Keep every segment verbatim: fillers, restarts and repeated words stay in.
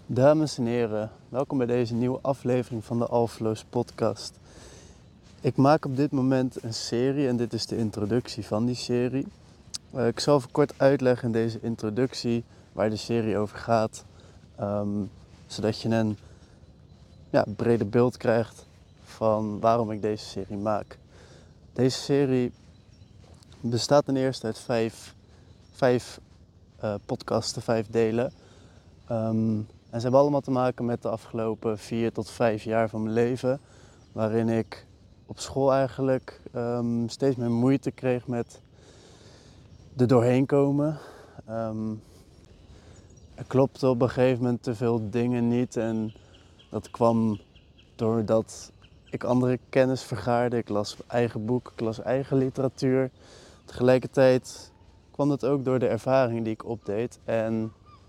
Dames en heren, welkom bij deze nieuwe aflevering van de Alfeloos podcast. Ik maak op dit moment een serie en dit is de introductie van die serie. Uh, ik zal even kort uitleggen in deze introductie waar de serie over gaat, um, zodat je een ja, breder beeld krijgt van waarom ik deze serie maak. Deze serie bestaat ten eerste uit vijf, vijf uh, podcasten, vijf delen. Um, En ze hebben allemaal te maken met de afgelopen vier tot vijf jaar van mijn leven. Waarin ik op school eigenlijk um, steeds meer moeite kreeg met er doorheen komen. Um, er klopte op een gegeven moment te veel dingen niet. En dat kwam doordat ik andere kennis vergaarde. Ik las eigen boeken, ik las eigen literatuur. Tegelijkertijd kwam dat ook door de ervaring die ik opdeed. En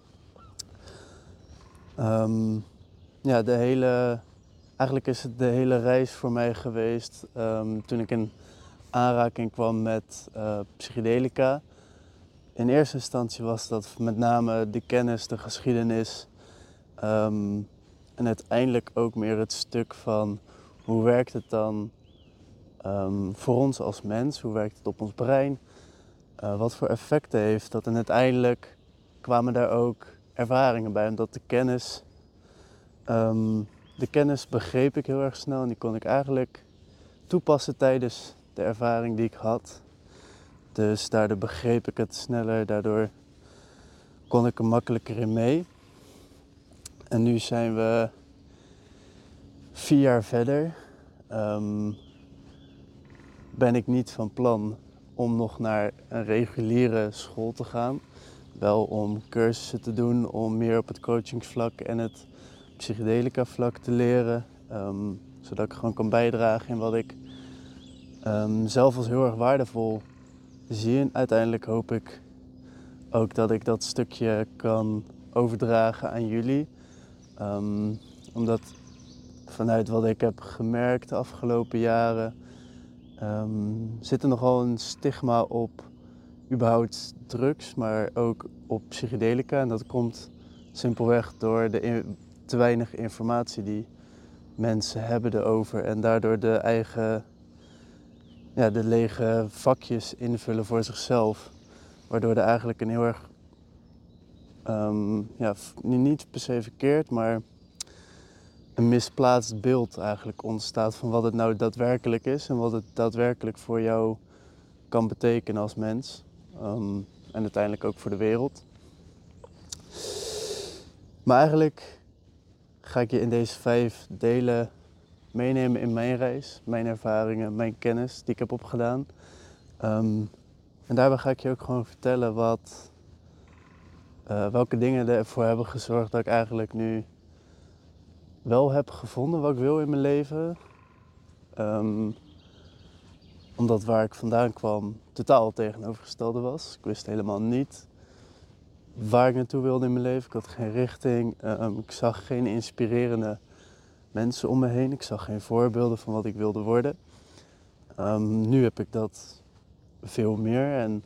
Um, ja, de hele, eigenlijk is het de hele reis voor mij geweest um, toen ik in aanraking kwam met uh, psychedelica. In eerste instantie was dat met name de kennis, de geschiedenis um, en uiteindelijk ook meer het stuk van hoe werkt het dan um, voor ons als mens, hoe werkt het op ons brein, uh, wat voor effecten heeft dat en uiteindelijk kwamen daar ook ervaringen bij, omdat de kennis Um, de kennis begreep ik heel erg snel en die kon ik eigenlijk toepassen tijdens de ervaring die ik had. Dus daardoor begreep ik het sneller, daardoor kon ik er makkelijker in mee. En nu zijn we vier jaar verder. Um, ben ik niet van plan om nog naar een reguliere school te gaan. Wel om cursussen te doen, om meer op het coachingsvlak en het psychedelica vlak te leren. Um, zodat ik gewoon kan bijdragen in wat ik um, zelf als heel erg waardevol zie. En uiteindelijk hoop ik ook dat ik dat stukje kan overdragen aan jullie. Um, omdat vanuit wat ik heb gemerkt de afgelopen jaren um, zit er nogal een stigma op überhaupt drugs, maar ook op psychedelica. En dat komt simpelweg door de in, te weinig informatie die mensen hebben erover. En daardoor de eigen, ja, de lege vakjes invullen voor zichzelf. Waardoor er eigenlijk een heel erg, um, ja, niet per se verkeerd, maar een misplaatst beeld eigenlijk ontstaat van wat het nou daadwerkelijk is en wat het daadwerkelijk voor jou kan betekenen als mens. Um, en uiteindelijk ook voor de wereld. Maar eigenlijk ga ik je in deze vijf delen meenemen in mijn reis, mijn ervaringen, mijn kennis die ik heb opgedaan. Um, en daarbij ga ik je ook gewoon vertellen wat, uh, welke dingen ervoor hebben gezorgd dat ik eigenlijk nu wel heb gevonden wat ik wil in mijn leven. Um, omdat waar ik vandaan kwam totaal tegenovergestelde was. Ik wist helemaal niet waar ik naartoe wilde in mijn leven. Ik had geen richting. Um, ik zag geen inspirerende mensen om me heen. Ik zag geen voorbeelden van wat ik wilde worden. Um, nu heb ik dat veel meer en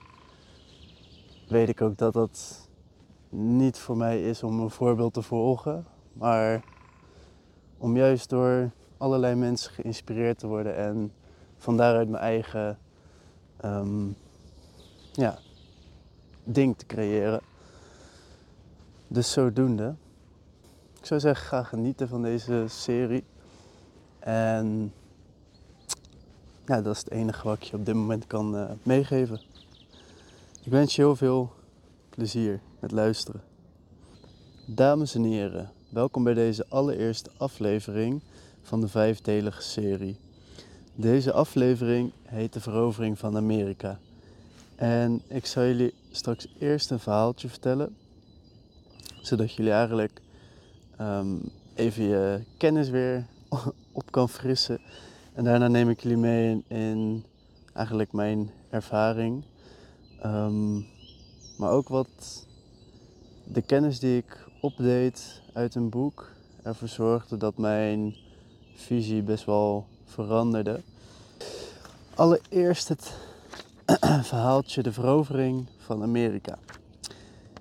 weet ik ook dat dat niet voor mij is om een voorbeeld te volgen. Maar om juist door allerlei mensen geïnspireerd te worden en van daaruit mijn eigen um, ja, ding te creëren. Dus zodoende. Ik zou zeggen, ga genieten van deze serie. En ja, dat is het enige wat ik je op dit moment kan uh, meegeven. Ik wens je heel veel plezier met luisteren. Dames en heren, welkom bij deze allereerste aflevering van de vijfdelige serie. Deze aflevering heet De Verovering van Amerika. En ik zal jullie straks eerst een verhaaltje vertellen, zodat jullie eigenlijk um, even je kennis weer op kan frissen. En daarna neem ik jullie mee in, in eigenlijk mijn ervaring. Um, maar ook wat de kennis die ik opdeed uit een boek ervoor zorgde dat mijn visie best wel veranderde. Allereerst het verhaaltje De Verovering van Amerika.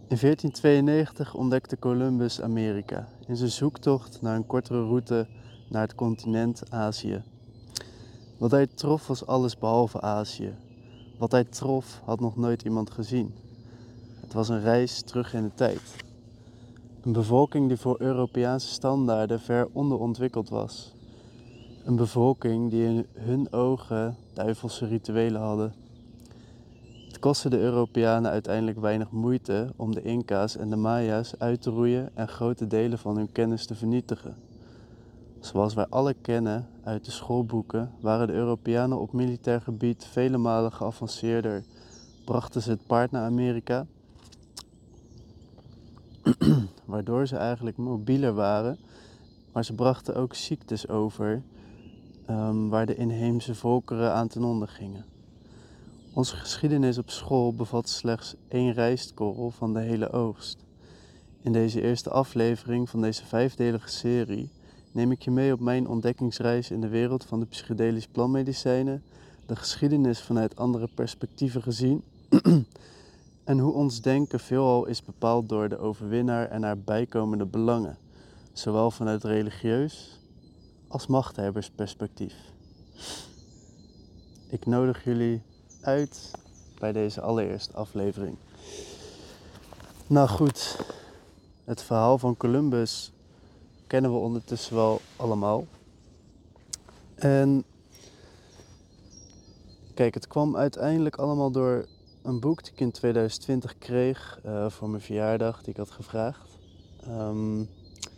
In veertien tweeënnegentig ontdekte Columbus Amerika in zijn zoektocht naar een kortere route naar het continent Azië. Wat hij trof was alles behalve Azië. Wat hij trof had nog nooit iemand gezien. Het was een reis terug in de tijd. Een bevolking die voor Europeaanse standaarden ver onderontwikkeld was. Een bevolking die in hun ogen duivelse rituelen hadden. Het kostte de Europeanen uiteindelijk weinig moeite om de Inca's en de Maya's uit te roeien en grote delen van hun kennis te vernietigen. Zoals wij alle kennen uit de schoolboeken waren de Europeanen op militair gebied vele malen geavanceerder. Brachten ze het paard naar Amerika, waardoor ze eigenlijk mobieler waren, maar ze brachten ook ziektes over um, waar de inheemse volkeren aan ten onder gingen. Onze geschiedenis op school bevat slechts één rijstkorrel van de hele oogst. In deze eerste aflevering van deze vijfdelige serie neem ik je mee op mijn ontdekkingsreis in de wereld van de psychedelische plantmedicijnen, de geschiedenis vanuit andere perspectieven gezien en hoe ons denken veelal is bepaald door de overwinnaar en haar bijkomende belangen, zowel vanuit religieus als machthebbersperspectief. Ik nodig jullie uit bij deze allereerste aflevering. Nou goed, het verhaal van Columbus kennen we ondertussen wel allemaal. En kijk, het kwam uiteindelijk allemaal door een boek die ik in tweeduizend twintig kreeg uh, voor mijn verjaardag, die ik had gevraagd. Um,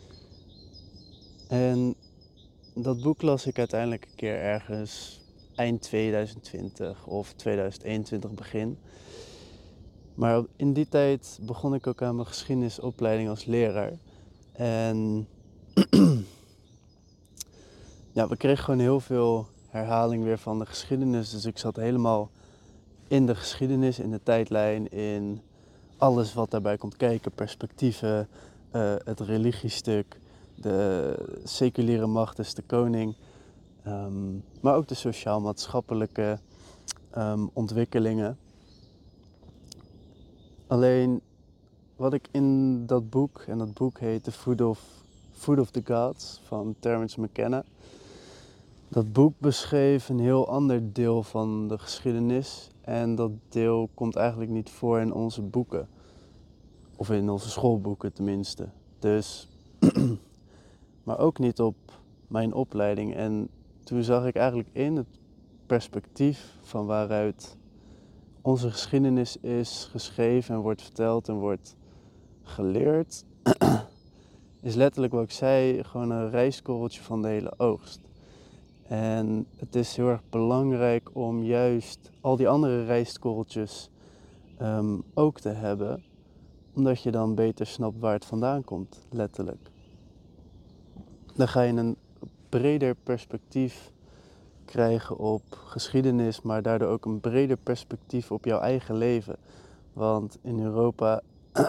en dat boek las ik uiteindelijk een keer ergens eind tweeduizend twintig of tweeduizend eenentwintig begin. Maar in die tijd begon ik ook aan mijn geschiedenisopleiding als leraar. En ja, we kregen gewoon heel veel herhaling weer van de geschiedenis. Dus ik zat helemaal in de geschiedenis, in de tijdlijn, in alles wat daarbij komt kijken. Perspectieven, uh, het religiestuk, de seculiere macht, dus de koning. Um, maar ook de sociaal-maatschappelijke um, ontwikkelingen. Alleen wat ik in dat boek, en dat boek heet The Food of, Food of the Gods van Terence McKenna. Dat boek beschreef een heel ander deel van de geschiedenis en dat deel komt eigenlijk niet voor in onze boeken. Of in onze schoolboeken tenminste. Dus, maar ook niet op mijn opleiding. En toen zag ik eigenlijk in het perspectief van waaruit onze geschiedenis is geschreven en wordt verteld en wordt geleerd, is letterlijk wat ik zei, gewoon een rijstkorreltje van de hele oogst. En het is heel erg belangrijk om juist al die andere rijstkorreltjes um, ook te hebben, omdat je dan beter snapt waar het vandaan komt, letterlijk. Dan ga je een breder perspectief krijgen op geschiedenis, maar daardoor ook een breder perspectief op jouw eigen leven. Want in Europa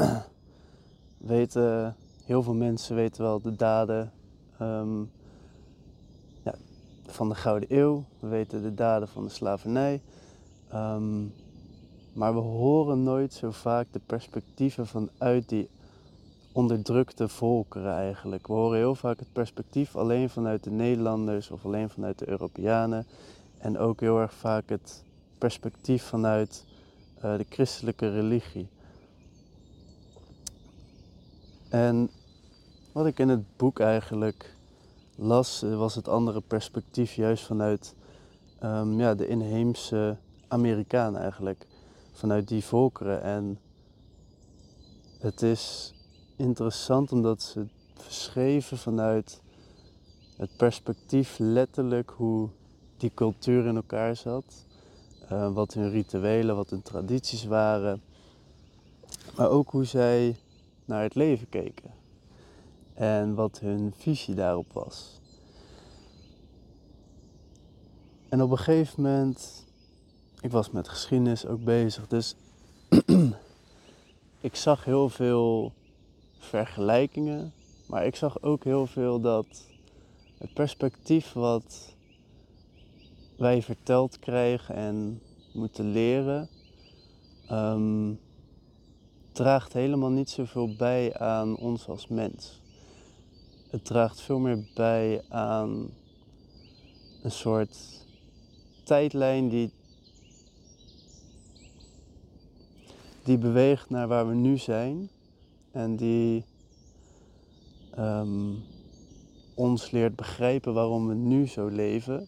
weten heel veel mensen weten wel de daden um, ja, van de Gouden Eeuw. We weten de daden van de slavernij. Um, maar we horen nooit zo vaak de perspectieven vanuit die onderdrukte volkeren eigenlijk. We horen heel vaak het perspectief alleen vanuit de Nederlanders of alleen vanuit de Europeanen. En ook heel erg vaak het perspectief vanuit uh, de christelijke religie. En wat ik in het boek eigenlijk las, was het andere perspectief juist vanuit um, ja, de inheemse Amerikanen eigenlijk. Vanuit die volkeren. En het is interessant omdat ze het beschreven vanuit het perspectief letterlijk hoe die cultuur in elkaar zat. Uh, wat hun rituelen, wat hun tradities waren. Maar ook hoe zij naar het leven keken. En wat hun visie daarop was. En op een gegeven moment, ik was met geschiedenis ook bezig, dus ik zag heel veel vergelijkingen. Maar ik zag ook heel veel dat het perspectief wat wij verteld krijgen en moeten leren, um, draagt helemaal niet zoveel bij aan ons als mens. Het draagt veel meer bij aan een soort tijdlijn die, die beweegt naar waar we nu zijn en die um, ons leert begrijpen waarom we nu zo leven.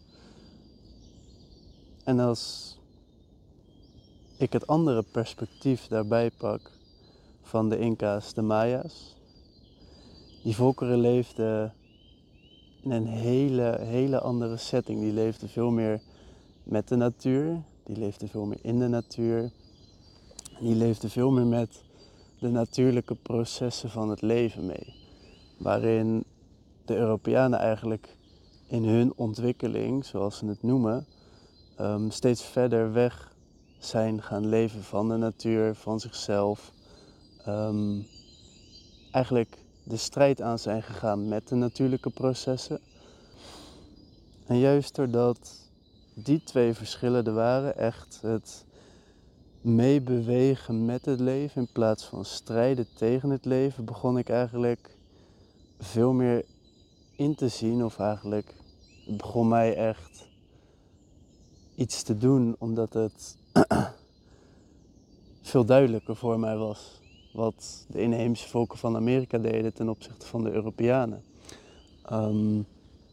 En als ik het andere perspectief daarbij pak van de Inca's, de Maya's, die volkeren leefden in een hele, hele andere setting. Die leefden veel meer met de natuur, die leefden veel meer in de natuur. Die leefden veel meer met de natuurlijke processen van het leven mee. Waarin de Europeanen eigenlijk in hun ontwikkeling, zoals ze het noemen, um, steeds verder weg zijn gaan leven van de natuur, van zichzelf. Um, eigenlijk de strijd aan zijn gegaan met de natuurlijke processen. En juist doordat die twee verschillen er waren, echt het meebewegen met het leven in plaats van strijden tegen het leven, begon ik eigenlijk veel meer in te zien, of eigenlijk het begon mij echt iets te doen, omdat het veel duidelijker voor mij was wat de inheemse volken van Amerika deden ten opzichte van de Europeanen. Um,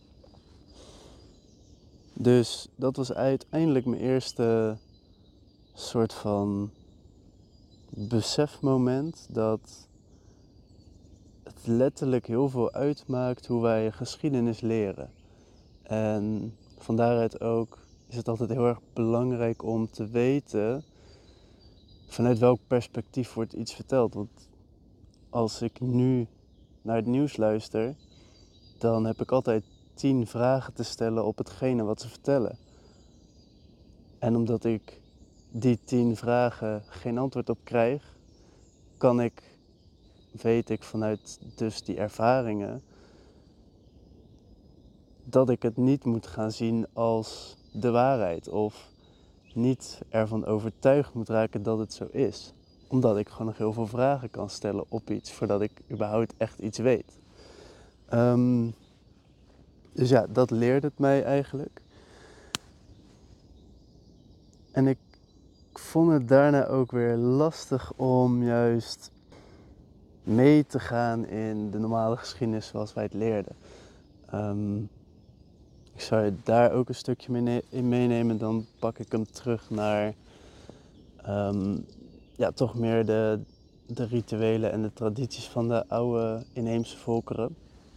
dus dat was uiteindelijk mijn eerste soort van besefmoment dat het letterlijk heel veel uitmaakt hoe wij geschiedenis leren. En van daaruit ook is het altijd heel erg belangrijk om te weten vanuit welk perspectief wordt iets verteld. Want als ik nu naar het nieuws luister, dan heb ik altijd tien vragen te stellen op hetgene wat ze vertellen. En omdat ik die tien vragen geen antwoord op krijg, kan ik, weet ik vanuit dus die ervaringen, dat ik het niet moet gaan zien als de waarheid of niet ervan overtuigd moet raken dat het zo is. Omdat ik gewoon nog heel veel vragen kan stellen op iets voordat ik überhaupt echt iets weet. Um, dus ja, dat leert het mij eigenlijk. En ik vond het daarna ook weer lastig om juist mee te gaan in de normale geschiedenis zoals wij het leerden. Um, ik zou je daar ook een stukje mee ne- in meenemen, dan pak ik hem terug naar um, ja, toch meer de, de rituelen en de tradities van de oude inheemse volkeren.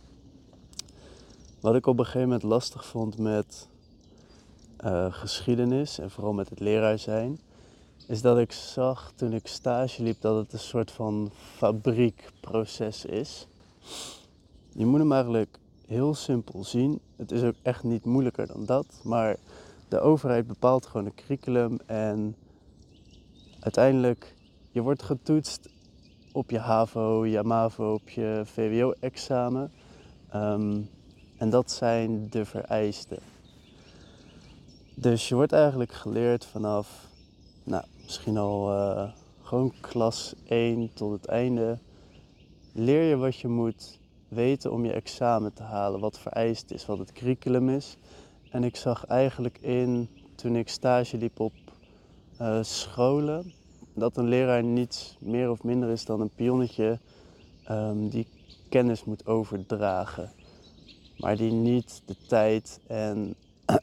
Wat ik op een gegeven moment lastig vond met uh, geschiedenis en vooral met het leraar zijn, is dat ik zag toen ik stage liep dat het een soort van fabriekproces is. Je moet hem eigenlijk heel simpel zien. Het is ook echt niet moeilijker dan dat, maar de overheid bepaalt gewoon een curriculum en uiteindelijk, je wordt getoetst op je HAVO, je MAVO, op je V W O-examen. Um, en dat zijn de vereisten. Dus je wordt eigenlijk geleerd vanaf, nou, misschien al uh, gewoon klas één tot het einde. Leer je wat je moet weten om je examen te halen, wat vereist is, wat het curriculum is. En ik zag eigenlijk in, toen ik stage liep op uh, scholen, dat een leraar niets meer of minder is dan een pionnetje um, die kennis moet overdragen. Maar die niet de tijd en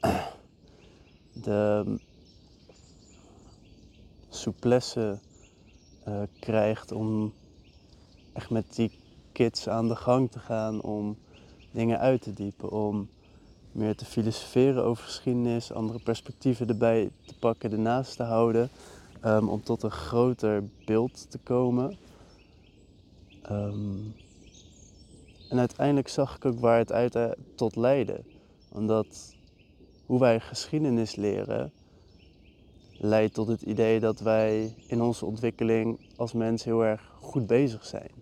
de souplesse uh, krijgt om echt met die kids aan de gang te gaan, om dingen uit te diepen, om meer te filosoferen over geschiedenis, andere perspectieven erbij te pakken, ernaast te houden, um, om tot een groter beeld te komen. Um, en uiteindelijk zag ik ook waar het uit uh, tot leidde. Omdat hoe wij geschiedenis leren leidt tot het idee dat wij in onze ontwikkeling als mens heel erg goed bezig zijn.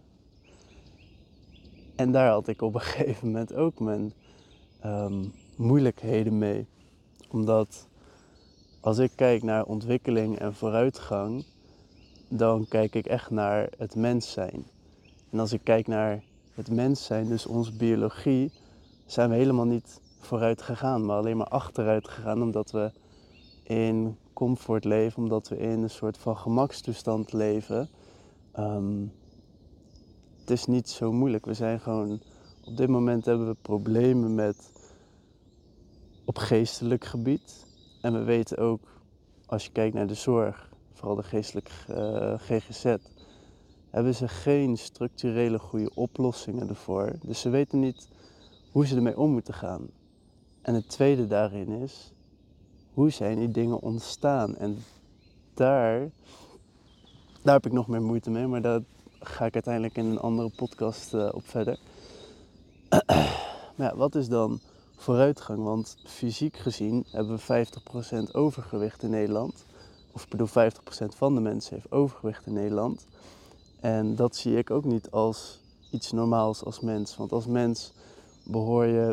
En daar had ik op een gegeven moment ook mijn um, moeilijkheden mee. Omdat als ik kijk naar ontwikkeling en vooruitgang, dan kijk ik echt naar het mens zijn. En als ik kijk naar het mens zijn, dus onze biologie, zijn we helemaal niet vooruit gegaan, maar alleen maar achteruit gegaan, omdat we in comfort leven, omdat we in een soort van gemakstoestand leven. Um, het is niet zo moeilijk. We zijn gewoon, op dit moment hebben we problemen met op geestelijk gebied. En we weten ook, als je kijkt naar de zorg, vooral de geestelijke uh, G G Z, hebben ze geen structurele goede oplossingen ervoor. Dus ze weten niet hoe ze ermee om moeten gaan. En het tweede daarin is, hoe zijn die dingen ontstaan? En daar, daar heb ik nog meer moeite mee, maar daar ga ik uiteindelijk in een andere podcast uh, op verder. Maar ja, wat is dan vooruitgang? Want fysiek gezien hebben we vijftig procent overgewicht in Nederland. Of ik bedoel, vijftig procent van de mensen heeft overgewicht in Nederland. En dat zie ik ook niet als iets normaals als mens. Want als mens behoor je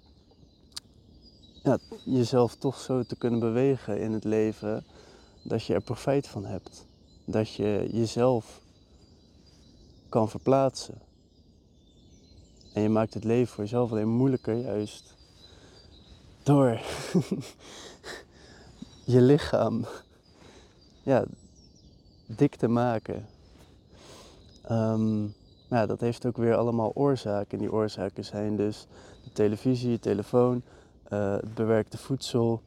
ja, jezelf toch zo te kunnen bewegen in het leven dat je er profijt van hebt. Dat je jezelf kan verplaatsen. En je maakt het leven voor jezelf alleen moeilijker juist door je lichaam ja, dik te maken. Um, ja, dat heeft ook weer allemaal oorzaken. Die oorzaken zijn dus de televisie, de telefoon, uh, het bewerkte voedsel.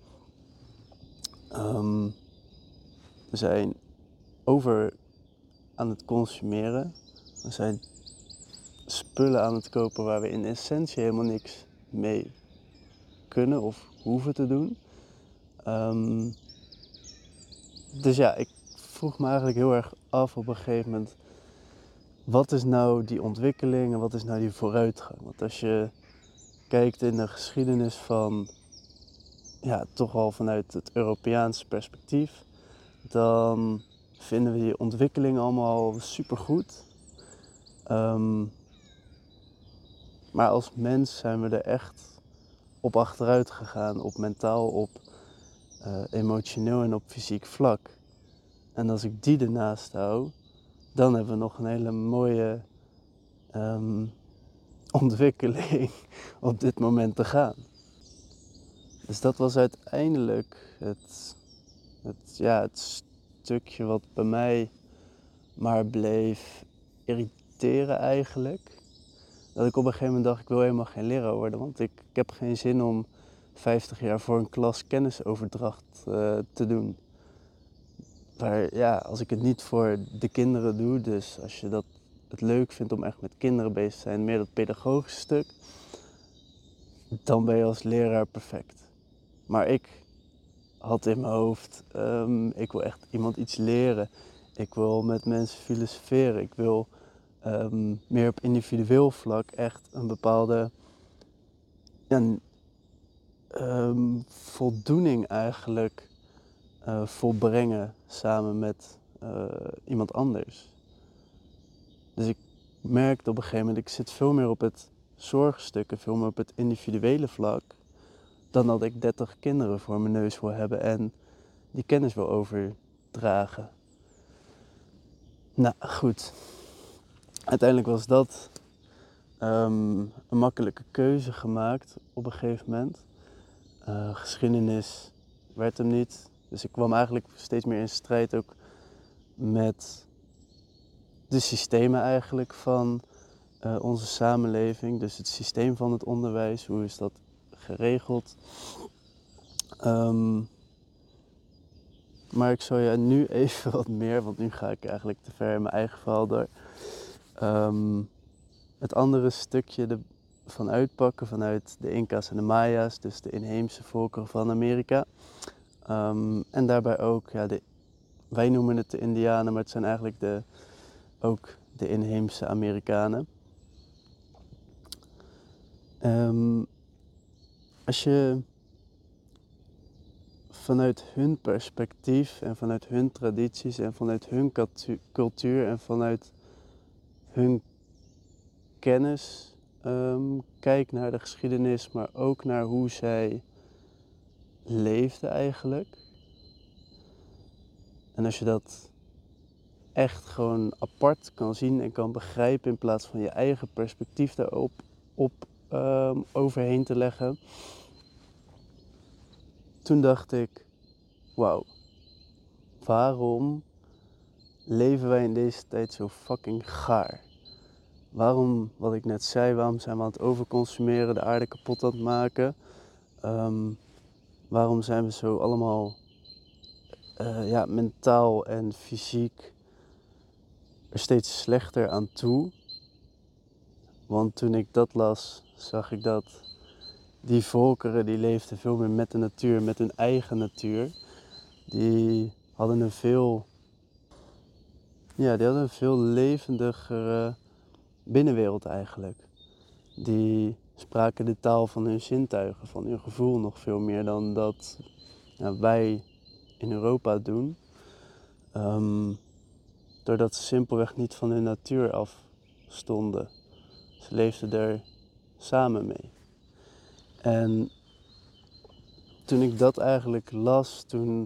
Um, we zijn over aan het consumeren. We zijn spullen aan het kopen waar we in essentie helemaal niks mee kunnen of hoeven te doen. Um, dus ja, ik vroeg me eigenlijk heel erg af op een gegeven moment, wat is nou die ontwikkeling en wat is nou die vooruitgang? Want als je kijkt in de geschiedenis van, ja, toch al vanuit het Europeaanse perspectief, dan vinden we die ontwikkeling allemaal supergoed. Um, maar als mens zijn we er echt op achteruit gegaan, op mentaal, op uh, emotioneel en op fysiek vlak. En als ik die ernaast hou, dan hebben we nog een hele mooie um, ontwikkeling op dit moment te gaan. Dus dat was uiteindelijk het, het, ja, het stukje wat bij mij maar bleef irriteren eigenlijk. Dat ik op een gegeven moment dacht, ik wil helemaal geen leraar worden, want ik, ik heb geen zin om vijftig jaar voor een klas kennisoverdracht uh, te doen. Maar ja, als ik het niet voor de kinderen doe, dus als je dat het leuk vindt om echt met kinderen bezig te zijn, meer dat pedagogische stuk, dan ben je als leraar perfect. Maar ik had in mijn hoofd, um, ik wil echt iemand iets leren. Ik wil met mensen filosoferen. Ik wil um, meer op individueel vlak echt een bepaalde ja, um, voldoening eigenlijk uh, volbrengen samen met uh, iemand anders. Dus ik merkte op een gegeven moment, ik zit veel meer op het zorgstuk en veel meer op het individuele vlak, dan dat ik dertig kinderen voor mijn neus wil hebben en die kennis wil overdragen. Nou goed, uiteindelijk was dat um, een makkelijke keuze gemaakt op een gegeven moment. Uh, geschiedenis werd hem niet, dus ik kwam eigenlijk steeds meer in strijd ook met de systemen eigenlijk van uh, onze samenleving. Dus het systeem van het onderwijs, hoe is dat geregeld? Um, maar ik zal je nu even wat meer, want nu ga ik eigenlijk te ver in mijn eigen verhaal door. Um, het andere stukje ervan uitpakken vanuit de Inca's en de Maya's, dus de inheemse volkeren van Amerika. Um, en daarbij ook, ja, de, wij noemen het de Indianen, maar het zijn eigenlijk de, ook de inheemse Amerikanen. Um, als je vanuit hun perspectief en vanuit hun tradities en vanuit hun cultuur en vanuit hun kennis um, kijkt naar de geschiedenis, maar ook naar hoe zij leefden eigenlijk. En als je dat echt gewoon apart kan zien en kan begrijpen in plaats van je eigen perspectief daarop op, um, overheen te leggen. Toen dacht ik, wauw, waarom leven wij in deze tijd zo fucking gaar? Waarom, wat ik net zei, waarom zijn we aan het overconsumeren, de aarde kapot aan het maken? Um, waarom zijn we zo allemaal uh, ja, mentaal en fysiek er steeds slechter aan toe? Want toen ik dat las, zag ik dat die volkeren die leefden veel meer met de natuur, met hun eigen natuur. Die hadden een veel, ja, die hadden een veel levendigere binnenwereld eigenlijk. Die spraken de taal van hun zintuigen, van hun gevoel nog veel meer dan dat ja, wij in Europa doen. Um, doordat ze simpelweg niet van hun natuur afstonden. Ze leefden er samen mee. En toen ik dat eigenlijk las, toen...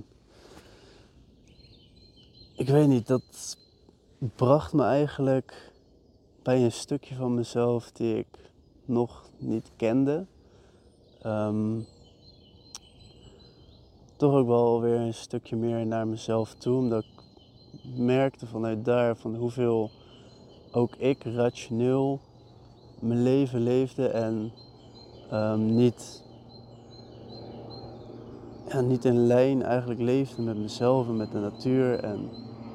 Ik weet niet, dat bracht me eigenlijk bij een stukje van mezelf die ik nog niet kende. Um, toch ook wel weer een stukje meer naar mezelf toe, omdat ik merkte vanuit daar van hoeveel ook ik rationeel mijn leven leefde en um, niet, ja, niet in lijn eigenlijk leefde met mezelf en met de natuur. En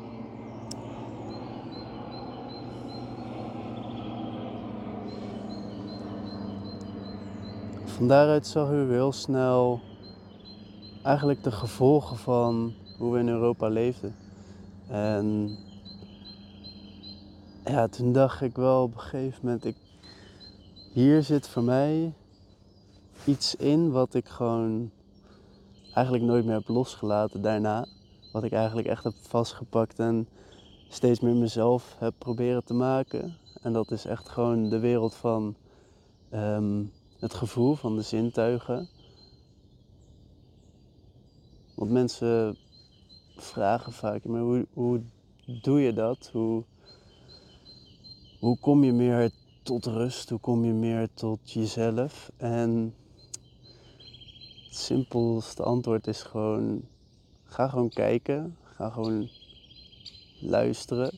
van daaruit zag ik heel snel eigenlijk de gevolgen van hoe we in Europa leefden. En ja, toen dacht ik wel op een gegeven moment, ik, hier zit voor mij iets in wat ik gewoon eigenlijk nooit meer heb losgelaten daarna. Wat ik eigenlijk echt heb vastgepakt en steeds meer mezelf heb proberen te maken. En dat is echt gewoon de wereld van um, het gevoel, van de zintuigen. Want mensen vragen vaak, maar hoe, hoe doe je dat? Hoe, hoe kom je meer tot rust? Hoe kom je meer tot jezelf? En het simpelste antwoord is gewoon, ga gewoon kijken. Ga gewoon luisteren.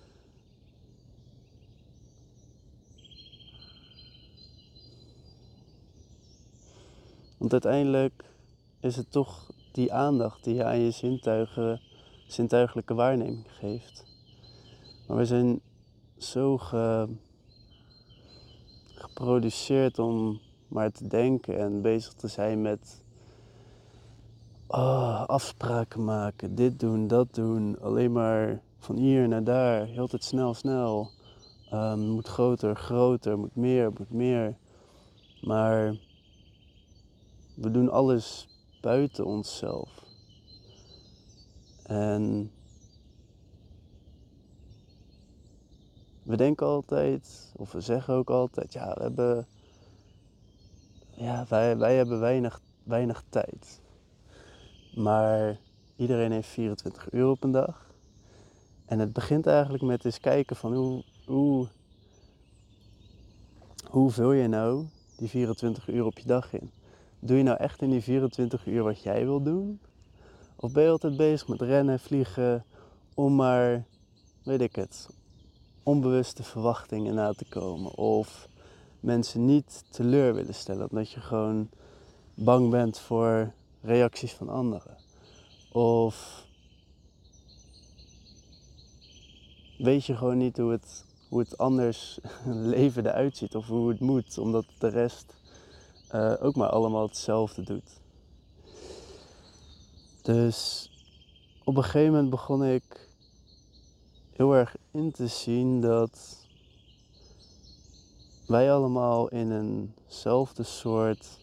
Want uiteindelijk is het toch die aandacht die je aan je zintuigen, zintuigelijke waarneming geeft. Maar we zijn zo ge, geproduceerd om maar te denken en bezig te zijn met oh, afspraken maken, dit doen, dat doen. Alleen maar van hier naar daar, heel tijd snel, snel. Um, moet groter, groter, moet meer, moet meer. Maar we doen alles buiten onszelf. En we denken altijd, of we zeggen ook altijd, ja, we hebben, ja wij, wij hebben weinig, weinig tijd. Maar iedereen heeft vierentwintig uur op een dag. En het begint eigenlijk met eens kijken van hoe, hoe, hoe vul je nou die vierentwintig uur op je dag in? Doe je nou echt in die vierentwintig uur wat jij wil doen? Of ben je altijd bezig met rennen, vliegen, om maar, weet ik het, onbewuste verwachtingen na te komen? Of mensen niet teleur willen stellen, omdat je gewoon bang bent voor reacties van anderen? Of weet je gewoon niet hoe het, hoe het anders leven eruit ziet of hoe het moet, omdat de rest uh, ook maar allemaal hetzelfde doet. Dus op een gegeven moment begon ik heel erg in te zien dat wij allemaal in eenzelfde soort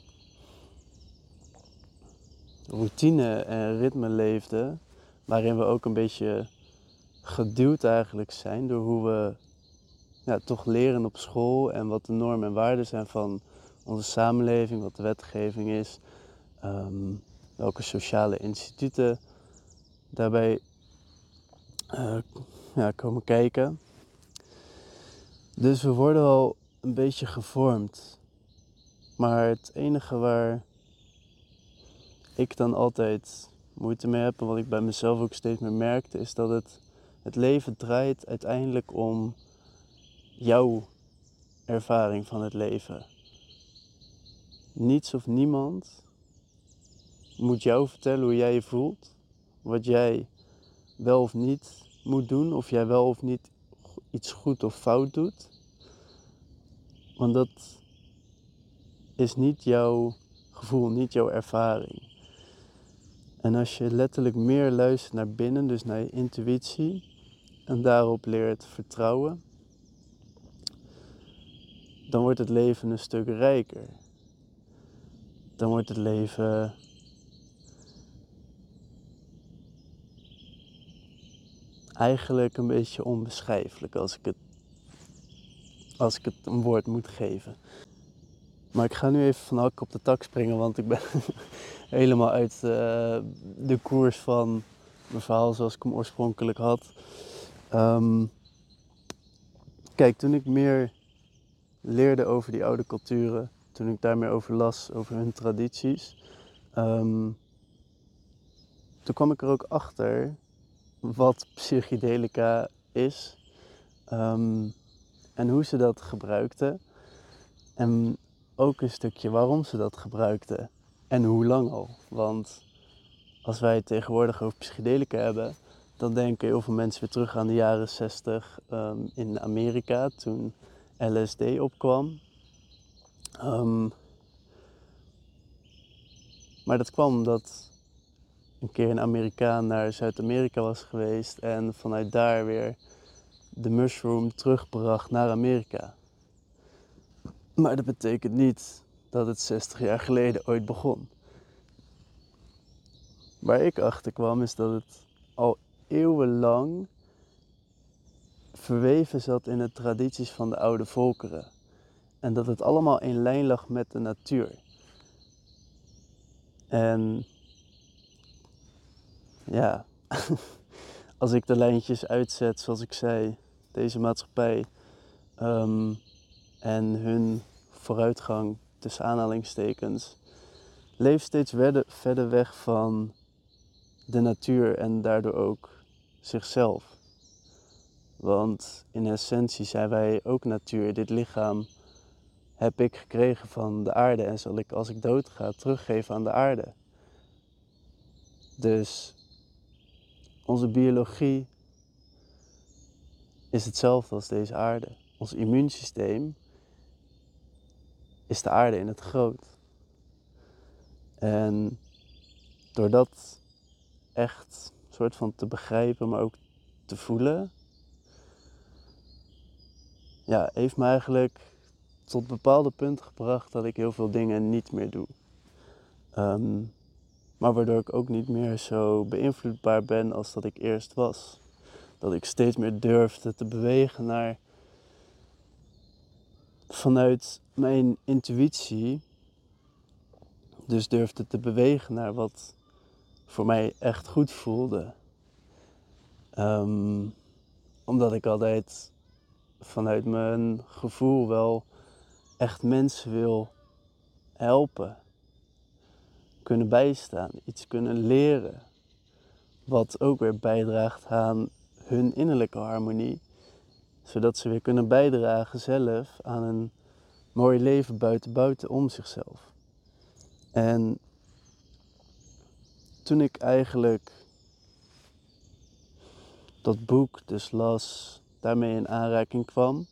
routine en ritme leefden, waarin we ook een beetje geduwd eigenlijk zijn door hoe we ja, toch leren op school en wat de normen en waarden zijn van onze samenleving, wat de wetgeving is, um, welke sociale instituten daarbij uh, ja, komen kijken. Dus we worden al een beetje gevormd. Maar het enige waar ik dan altijd moeite mee heb en wat ik bij mezelf ook steeds meer merkte, is dat het, het leven draait uiteindelijk om jouw ervaring van het leven. Niets of niemand moet jou vertellen hoe jij je voelt, wat jij wel of niet moet doen, of jij wel of niet iets goed of fout doet. Want dat is niet jouw gevoel, niet jouw ervaring. En als je letterlijk meer luistert naar binnen, dus naar je intuïtie, en daarop leert vertrouwen, dan wordt het leven een stuk rijker. Dan wordt het leven eigenlijk een beetje onbeschrijfelijk als ik het, als ik het een woord moet geven. Maar ik ga nu even van hak op de tak springen, want ik ben helemaal uit uh, de koers van mijn verhaal zoals ik hem oorspronkelijk had. Um, kijk, toen ik meer leerde over die oude culturen, toen ik daar meer over las, over hun tradities, um, toen kwam ik er ook achter wat psychedelica is um, en hoe ze dat gebruikten. En ook een stukje waarom ze dat gebruikten en hoe lang al. Want als wij het tegenwoordig over psychedelica hebben, dan denken heel veel mensen weer terug aan de jaren zestig um, in Amerika, toen L S D opkwam. Um, maar dat kwam omdat een keer een Amerikaan naar Zuid-Amerika was geweest en vanuit daar weer de mushroom terugbracht naar Amerika. Maar dat betekent niet dat het zestig jaar geleden ooit begon. Waar ik achter kwam is dat het al eeuwenlang verweven zat in de tradities van de oude volkeren. En dat het allemaal in lijn lag met de natuur. En ja, als ik de lijntjes uitzet, zoals ik zei, deze maatschappij um, en hun vooruitgang tussen aanhalingstekens, leeft steeds verder, verder weg van de natuur en daardoor ook zichzelf. Want in essentie zijn wij ook natuur. Dit lichaam heb ik gekregen van de aarde en zal ik als ik dood ga teruggeven aan de aarde. Dus onze biologie is hetzelfde als deze aarde. Ons immuunsysteem is de aarde in het groot. En door dat echt soort van te begrijpen, maar ook te voelen, ja, heeft me eigenlijk tot bepaalde punten gebracht dat ik heel veel dingen niet meer doe. Um, maar waardoor ik ook niet meer zo beïnvloedbaar ben als dat ik eerst was. Dat ik steeds meer durfde te bewegen naar vanuit mijn intuïtie. Dus durfde te bewegen naar wat voor mij echt goed voelde. Um, omdat ik altijd vanuit mijn gevoel wel echt mensen wil helpen. Kunnen bijstaan, iets kunnen leren. Wat ook weer bijdraagt aan hun innerlijke harmonie. Zodat ze weer kunnen bijdragen zelf aan een mooi leven buiten buiten om zichzelf. En toen ik eigenlijk dat boek dus las, daarmee in aanraking kwam,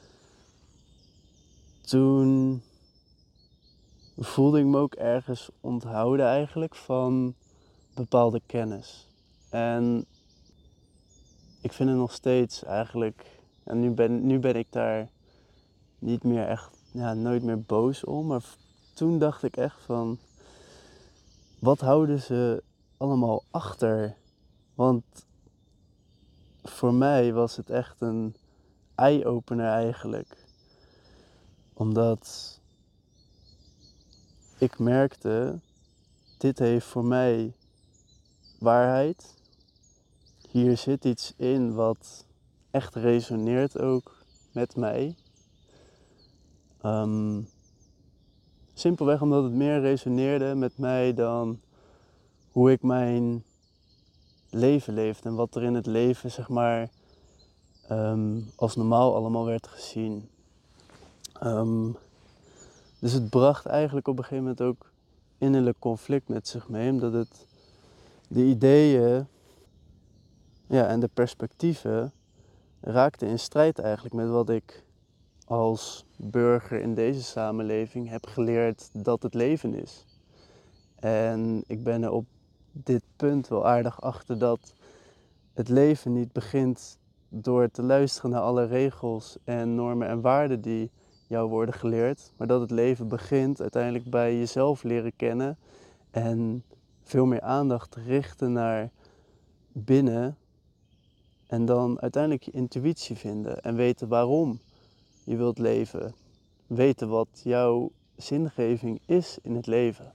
toen voelde ik me ook ergens onthouden eigenlijk van bepaalde kennis. En ik vind het nog steeds eigenlijk, en nu ben, nu ben ik daar niet meer echt, ja, nooit meer boos om, maar toen dacht ik echt van, wat houden ze allemaal achter? Want voor mij was het echt een eye-opener eigenlijk. Omdat ik merkte, dit heeft voor mij waarheid. Hier zit iets in wat echt resoneert ook met mij. Um, simpelweg omdat het meer resoneerde met mij dan hoe ik mijn leven leefde en wat er in het leven, zeg maar, um, als normaal allemaal werd gezien. Um, dus het bracht eigenlijk op een gegeven moment ook innerlijk conflict met zich mee, omdat het de ideeën, ja, en de perspectieven raakten in strijd eigenlijk met wat ik als burger in deze samenleving heb geleerd dat het leven is. En ik ben er op dit punt wel aardig achter dat het leven niet begint door te luisteren naar alle regels en normen en waarden die jou worden geleerd, maar dat het leven begint uiteindelijk bij jezelf leren kennen en veel meer aandacht richten naar binnen en dan uiteindelijk je intuïtie vinden en weten waarom je wilt leven. Weten wat jouw zingeving is in het leven.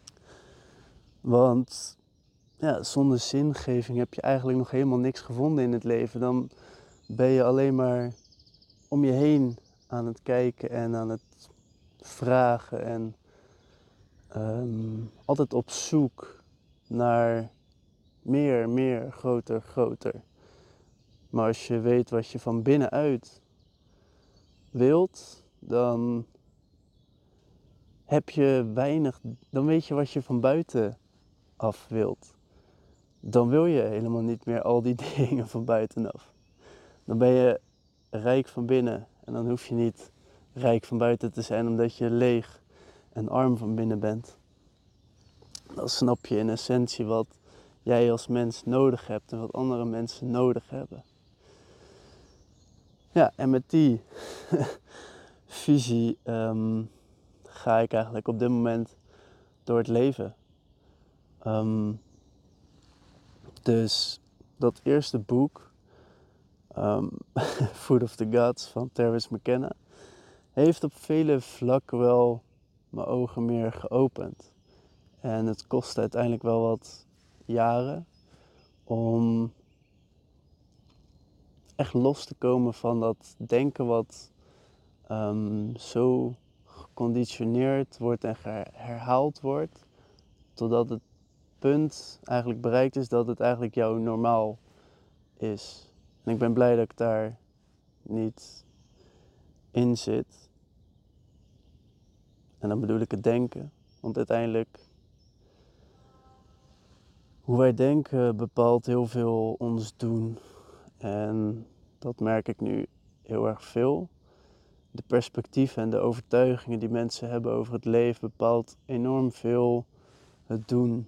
Want ja, zonder zingeving heb je eigenlijk nog helemaal niks gevonden in het leven. Dan ben je alleen maar om je heen aan het kijken en aan het vragen en um, altijd op zoek naar meer, meer, groter, groter. Maar als je weet wat je van binnenuit wilt, dan heb je weinig, dan weet je wat je van buiten af wilt. Dan wil je helemaal niet meer al die dingen van buitenaf. Dan ben je rijk van binnen en dan hoef je niet rijk van buiten te zijn omdat je leeg en arm van binnen bent. Dan snap je in essentie wat jij als mens nodig hebt en wat andere mensen nodig hebben. Ja, en met die visie um, ga ik eigenlijk op dit moment door het leven. Um, dus dat eerste boek, um, Food of the Gods van Terence McKenna, heeft op vele vlakken wel mijn ogen meer geopend. En het kostte uiteindelijk wel wat jaren om echt los te komen van dat denken wat um, zo geconditioneerd wordt en herhaald wordt, totdat het punt eigenlijk bereikt is dat het eigenlijk jouw normaal is. En ik ben blij dat ik daar niet in zit. En dan bedoel ik het denken. Want uiteindelijk, hoe wij denken bepaalt heel veel ons doen. En dat merk ik nu heel erg veel. De perspectieven en de overtuigingen die mensen hebben over het leven bepaalt enorm veel het doen.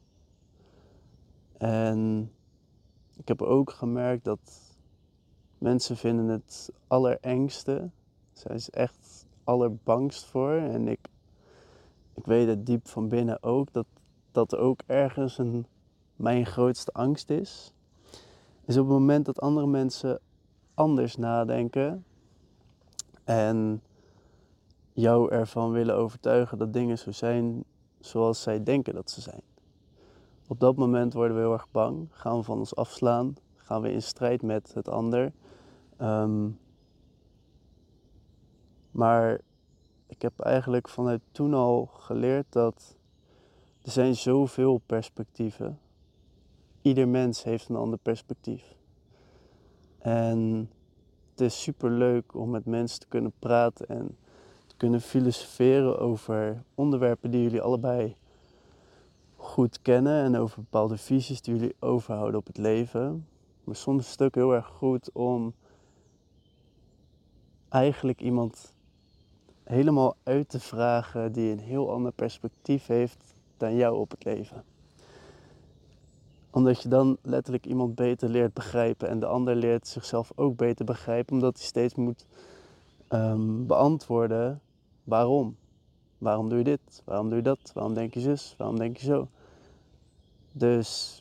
En ik heb ook gemerkt dat mensen vinden het allerengste. Zijn ze echt allerbangst voor. En ik, ik weet het diep van binnen ook dat dat ook ergens een, mijn grootste angst is. Is op het moment dat andere mensen anders nadenken en jou ervan willen overtuigen dat dingen zo zijn zoals zij denken dat ze zijn. Op dat moment worden we heel erg bang, gaan we van ons afslaan, gaan we in strijd met het ander. Um, maar ik heb eigenlijk vanuit toen al geleerd dat er zijn zoveel perspectieven. Ieder mens heeft een ander perspectief. En het is super leuk om met mensen te kunnen praten en te kunnen filosoferen over onderwerpen die jullie allebei goed kennen en over bepaalde visies die jullie overhouden op het leven. Maar soms is het ook heel erg goed om eigenlijk iemand helemaal uit te vragen die een heel ander perspectief heeft dan jou op het leven. Omdat je dan letterlijk iemand beter leert begrijpen en de ander leert zichzelf ook beter begrijpen, omdat hij steeds moet um, beantwoorden waarom. Waarom doe je dit? Waarom doe je dat? Waarom denk je zus? Waarom denk je zo? Dus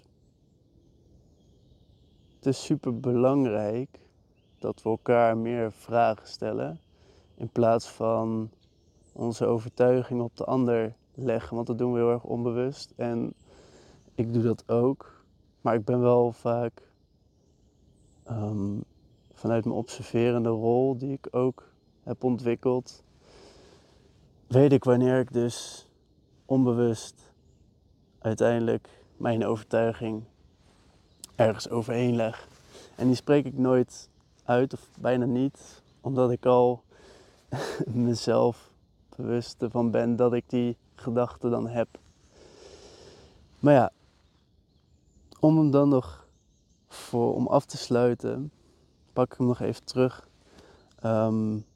het is super belangrijk dat we elkaar meer vragen stellen in plaats van onze overtuiging op de ander leggen, want dat doen we heel erg onbewust en ik doe dat ook, maar ik ben wel vaak um, vanuit mijn observerende rol die ik ook heb ontwikkeld, weet ik wanneer ik dus onbewust uiteindelijk mijn overtuiging ergens overheen leg. En die spreek ik nooit uit, of bijna niet, omdat ik al mezelf bewust ervan ben dat ik die gedachte dan heb. Maar ja, om hem dan nog voor, om af te sluiten, pak ik hem nog even terug. Um,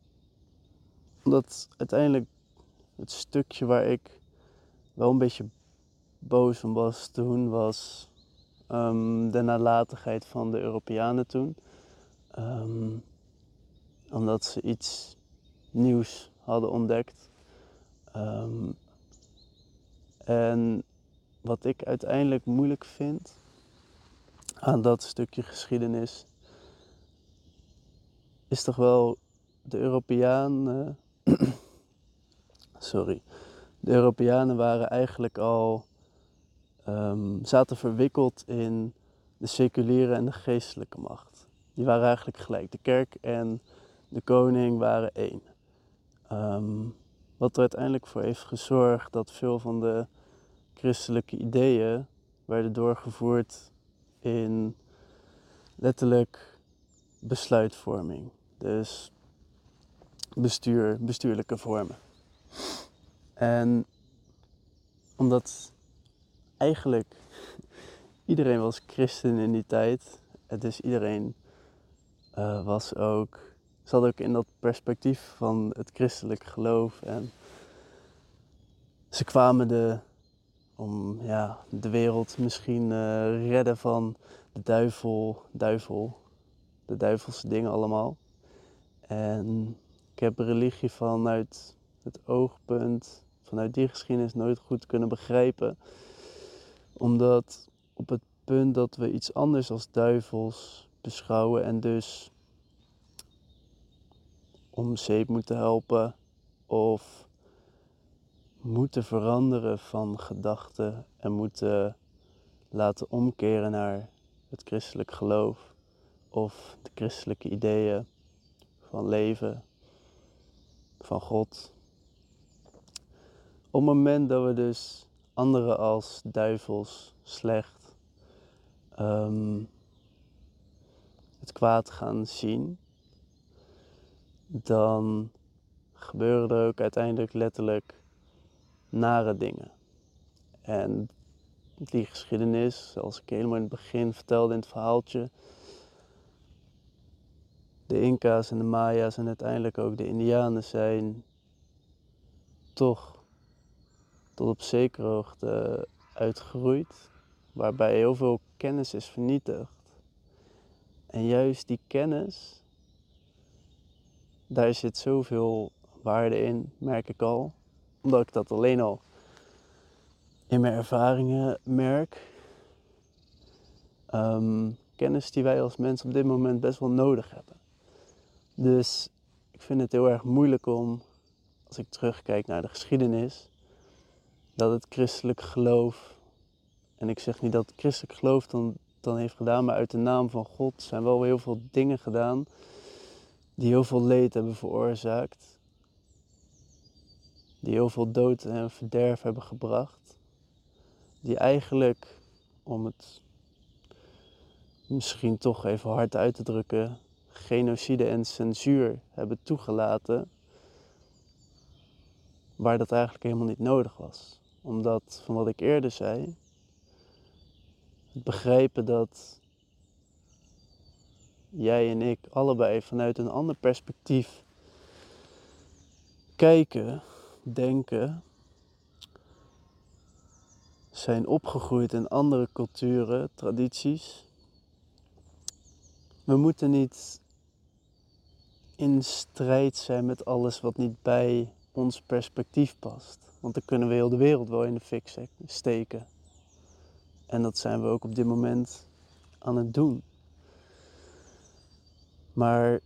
omdat uiteindelijk het stukje waar ik wel een beetje boos om was toen, was um, de nalatigheid van de Europeanen toen. Um, omdat ze iets nieuws hadden ontdekt. Um, en wat ik uiteindelijk moeilijk vind aan dat stukje geschiedenis, is toch wel de Europeanen. sorry. De Europeanen waren eigenlijk al, um, zaten verwikkeld in de seculiere en de geestelijke macht. Die waren eigenlijk gelijk. De kerk en de koning waren één. Um, wat er uiteindelijk voor heeft gezorgd dat veel van de christelijke ideeën werden doorgevoerd in letterlijk besluitvorming. Dus bestuur, bestuurlijke vormen. En omdat eigenlijk iedereen was christen in die tijd. En dus iedereen uh, was ook, zat ook in dat perspectief van het christelijk geloof. En ze kwamen de, om ja, de wereld misschien uh, redden van de duivel, duivel, de duivelse dingen allemaal. En ik heb religie vanuit het oogpunt, vanuit die geschiedenis nooit goed kunnen begrijpen. Omdat op het punt dat we iets anders als duivels beschouwen en dus om zeep moeten helpen of moeten veranderen van gedachten en moeten laten omkeren naar het christelijk geloof of de christelijke ideeën van leven, van God. Op het moment dat we dus anderen als duivels, slecht, um, het kwaad gaan zien, dan gebeuren er ook uiteindelijk letterlijk nare dingen. En die geschiedenis, zoals ik helemaal in het begin vertelde in het verhaaltje, de Inca's en de Maya's en uiteindelijk ook de Indianen zijn toch tot op zekere hoogte uitgeroeid, waarbij heel veel kennis is vernietigd. En juist die kennis, daar zit zoveel waarde in, merk ik al. Omdat ik dat alleen al in mijn ervaringen merk. Um, kennis die wij als mensen op dit moment best wel nodig hebben. Dus ik vind het heel erg moeilijk om, als ik terugkijk naar de geschiedenis, dat het christelijk geloof, en ik zeg niet dat het christelijk geloof dan, dan heeft gedaan, maar uit de naam van God zijn wel heel veel dingen gedaan die heel veel leed hebben veroorzaakt. Die heel veel dood en verderf hebben gebracht. Die eigenlijk, om het misschien toch even hard uit te drukken, genocide en censuur hebben toegelaten. Waar dat eigenlijk helemaal niet nodig was. Omdat, van wat ik eerder zei, het begrijpen dat jij en ik allebei vanuit een ander perspectief kijken, denken, zijn opgegroeid in andere culturen, tradities. We moeten niet in strijd zijn met alles wat niet bij ons perspectief past. Want dan kunnen we heel de wereld wel in de fik steken. En dat zijn we ook op dit moment aan het doen. Maar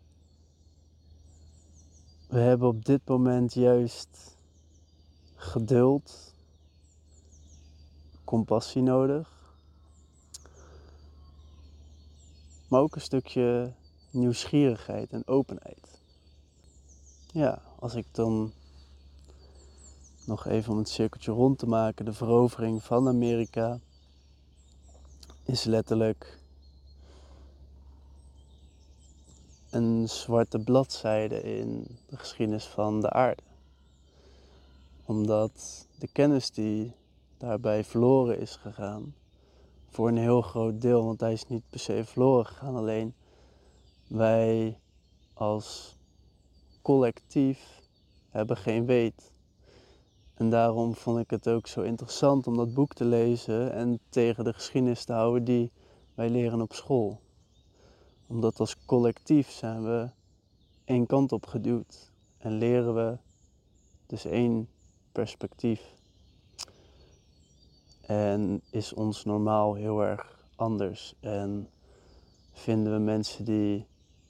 we hebben op dit moment juist geduld, compassie nodig. Maar ook een stukje nieuwsgierigheid en openheid. Ja, als ik dan nog even om het cirkeltje rond te maken, de verovering van Amerika is letterlijk een zwarte bladzijde in de geschiedenis van de aarde. Omdat de kennis die daarbij verloren is gegaan, voor een heel groot deel, want hij is niet per se verloren gegaan, alleen wij als collectief hebben geen weet. En daarom vond ik het ook zo interessant om dat boek te lezen en tegen de geschiedenis te houden die wij leren op school. Omdat als collectief zijn we één kant op geduwd en leren we dus één perspectief. En is ons normaal heel erg anders en vinden we mensen die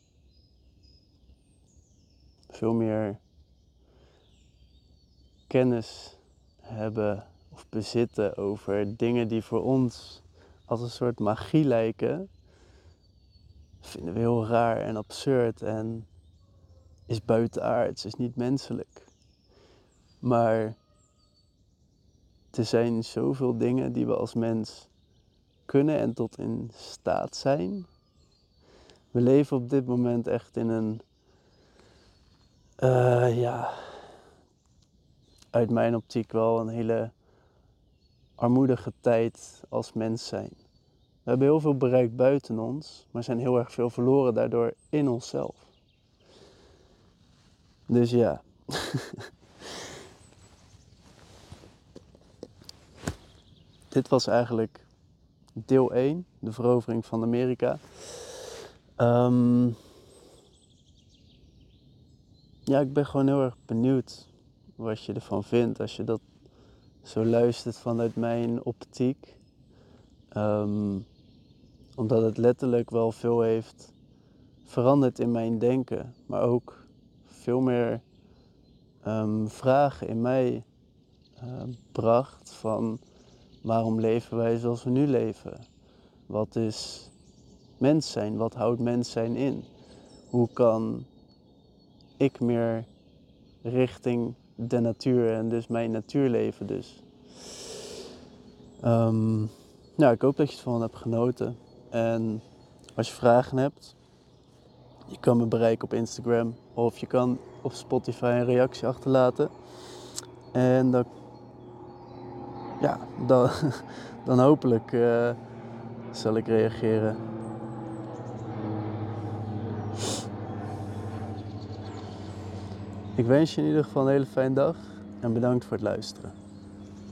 veel meer kennis hebben of bezitten over dingen die voor ons als een soort magie lijken, vinden we heel raar en absurd en is buitenaards, is niet menselijk. Maar er zijn zoveel dingen die we als mens kunnen en tot in staat zijn. We leven op dit moment echt in een, uh, ja, uit mijn optiek wel een hele armoedige tijd als mens zijn. We hebben heel veel bereikt buiten ons, maar zijn heel erg veel verloren daardoor in onszelf. Dus ja. Dit was eigenlijk deel één, de verovering van Amerika. Um, ja, ik ben gewoon heel erg benieuwd wat je ervan vindt als je dat zo luistert vanuit mijn optiek. Um, omdat het letterlijk wel veel heeft veranderd in mijn denken, maar ook veel meer um, vragen in mij uh, bracht van waarom leven wij zoals we nu leven? Wat is mens zijn? Wat houdt mens zijn in? Hoe kan ik meer richting de natuur en dus mijn natuurleven dus? Um, nou, ik hoop dat je ervan hebt genoten. En als je vragen hebt, je kan me bereiken op Instagram of je kan op Spotify een reactie achterlaten. En dan, ja, dan, dan hopelijk uh, zal ik reageren. Ik wens je in ieder geval een hele fijne dag en bedankt voor het luisteren.